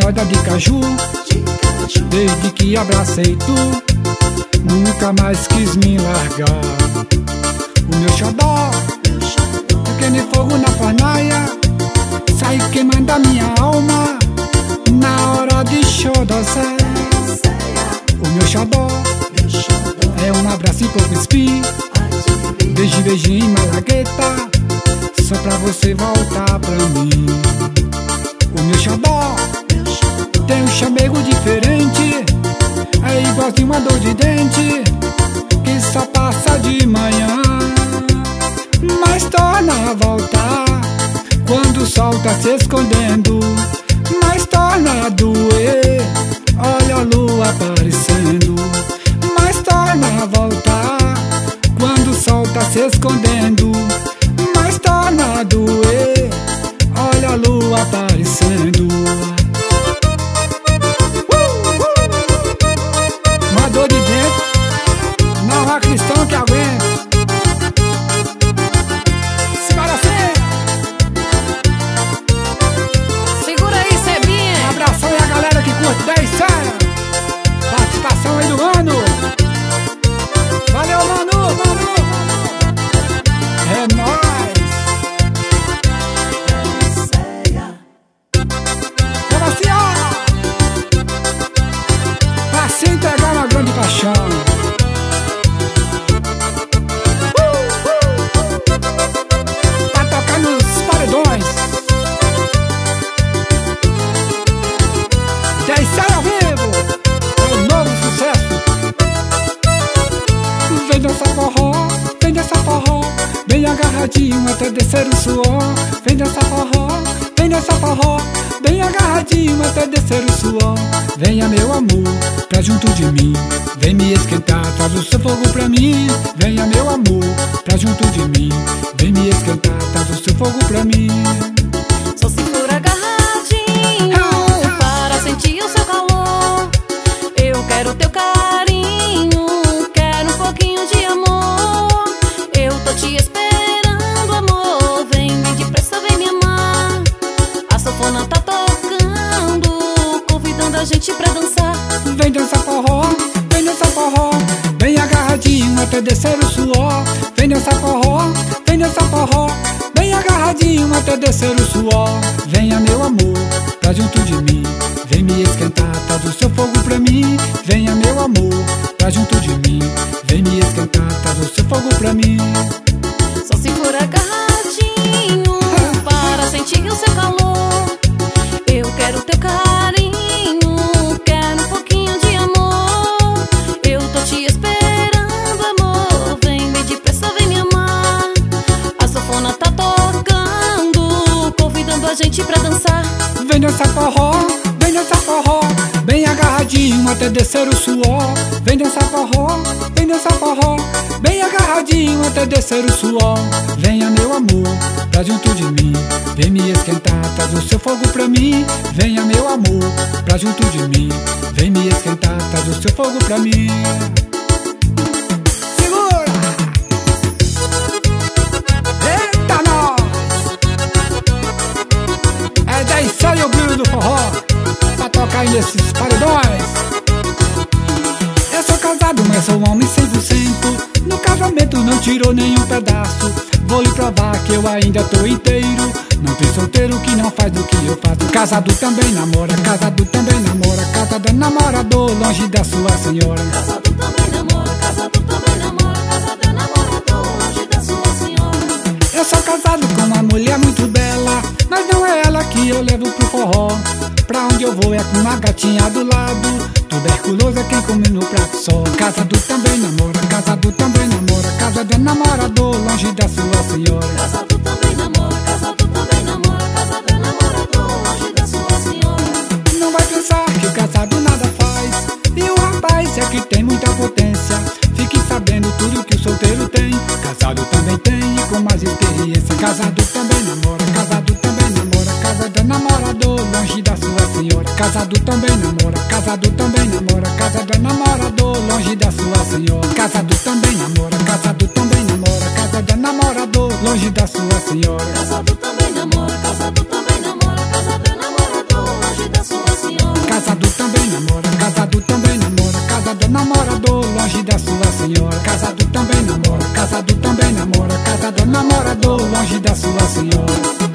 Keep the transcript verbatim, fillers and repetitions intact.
corda de caju, desde que abracei tu, nunca mais quis me largar. O meu xodó, pequeno fogo na fornalha, sai queimando a minha alma na hora de xodozé. O meu xodó é um abraço em pouco espinho, beijo, beijinho, malagueta, só pra você voltar pra mim. O meu xodó tem um chamego diferente, é igualzinho uma dor de dente que só passa de manhã, mas torna a voltar quando o sol tá se escondendo, mas torna a doer, olha a lua aparecendo, mas torna a voltar quando o sol tá se escondendo, mas torna a doer, olha a lua aparecendo. uh, uh. Uma dor de dentro, não há cristão que aguente. Simbora assim. Segura aí, Sebinha. Um abração aí a galera que curte dez Saia. Participação aí do Mano. Valeu, Manu, Manu. É nóis. Vamos assim, ó, pra se entregar uma grande paixão. uh, uh. Pra tocar nos paredões. dez Saia ao vivo, é o novo sucesso. Vem dançar forró, vem dançar forró, bem agarradinho até descer o suor. Vem dançar forró, vem dançar forró, bem agarradinho até descer o suor. Venha meu amor, pra junto de mim, vem me esquentar, traz o seu fogo pra mim. Venha meu amor, pra junto de mim, vem me esquentar, traz o seu fogo pra mim. Só segura agarradinho para sentir o seu calor. Eu quero teu carinho, quero um pouquinho de amor. Eu tô te esperando, amor, vem bem depressa, vem me amar. A sanfona tá tocando, convidando a gente pra dançar. Vem dançar forró, vem dançar forró, bem agarradinho até descer o suor. Vem dançar forró, vem dançar forró, bem agarradinho até descer o suor. Venha meu amor, pra junto de mim, vem me esquentar, traz o seu fogo pra mim. Venha meu amor, pra junto de mim, vem me esquentar, traz o seu fogo pra mim. Só segura agarradinho para sentir o seu calor. Eu quero teu carinho, quero um pouquinho de amor. Eu tô te esperando, amor, vem bem depressa, vem me amar. A sanfona tá tocando, convidando a gente pra dançar. Vem dançar forró, vem dançar forró, bem agarradinho até descer o suor. Vem dançar forró, vem dançar forró, bem agarradinho até descer o suor. Venha meu amor, pra junto de mim, vem me esquentar, traz o seu fogo pra mim. Venha meu amor, pra junto de mim, vem me esquentar, traz o seu fogo pra mim. Segura! Eita nós! É dez Saia o brilho do forró, pra tocar aí esses paredões. Eu sou casado, mas sou homem cem por cento. No casamento não tirou nenhum pedaço. Vou lhe provar que eu ainda tô inteiro. Não tem solteiro que não faz do que eu faço. Casado também namora, casado também namora, casado é namorador, longe da sua senhora. Casado também namora, casado também namora, casado é namorador, longe da sua senhora. Eu sou casado com uma mulher muito bela, mas não é ela que eu levo pro forró. Pra onde eu vou é com uma gatinha do lado. Tuberculoso é quem come no prato só. Casado também namora, casado também namora, casado é namorador, longe da sua senhora. Casado também namora, casado também namora, casado é namorador, longe da sua senhora. Não vai pensar que o casado nada faz, e o rapaz é que tem muita potência. Fique sabendo tudo que o solteiro tem, casado também tem, com mais experiência. Casado também namora, casado também namora, casado é namorador, longe da sua senhora. Casado também namora, casado também namora, casado é namorador, longe da sua senhora. Casado também namora, casado também namora, casado é namorador, longe da sua senhora. Casado também namora, casado também namora, casado é namorador, longe da sua senhora. Casador, namorador, longe da sua senhora. Casado também namora, casado também namora. Casador, namorador, longe da sua senhora.